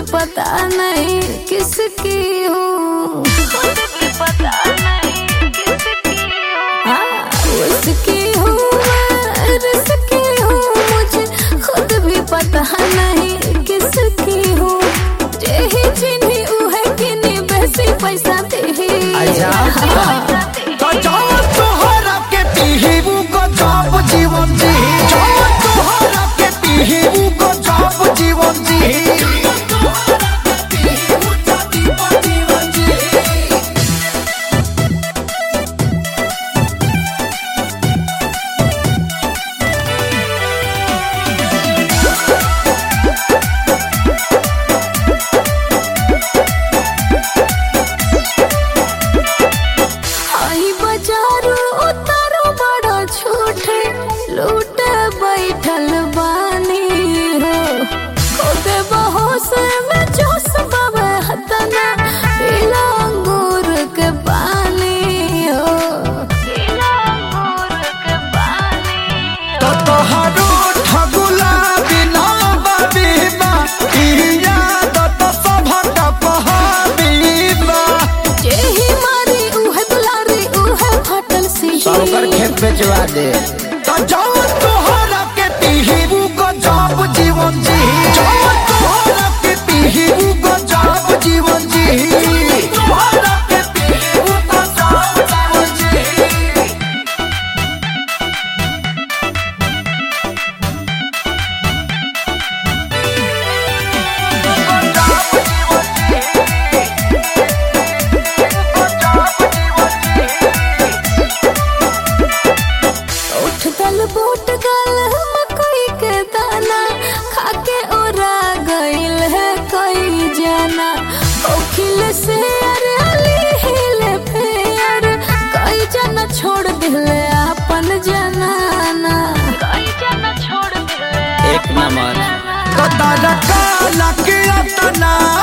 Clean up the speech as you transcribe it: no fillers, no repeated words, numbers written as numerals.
पता नहीं किसकी हूँ, खुद भी पता नहीं किसकी हूँ, उसकी हूँ मैं रिसकी हूँ, मुझे खुद भी पता नहीं किसकी हूँ। जेही चिन्ही उहे किनी बेसी पैसा देही। तो जाओ तोहरा के पीहू को जाप जीवन जी, जाओ तोहरा के पीहू को जाप जीवन जी। लूटे बैठल बानी हो, खुद बहोश में जोश बाबे हतना, पीला अंगूर के पानी हो, पीला अंगूर के पानी हो। तो तोहरो ठगुला बिना बाबीबा, इया तो सभटा पहाबीबा। जेही मारी उहे दुलारी उहे फटल सी, साउकर खेत बेचवा दे। तो जाओ तोहरा के पीहू को जाप जीवन जी, जाओ तोहरा के पीहू को जाप जीवन जी, तोहरा के पीहू को जाप जीवन जी। उठ दल बूट गल मकई के दाना, खाके ओरा गइल है कोई जाना। ओखिल से अरे हिले फेर, कई जना छोड़ दिले अपन जनाना, कई जना छोड़ दिले एक नंबर। तो तारा काला के अतना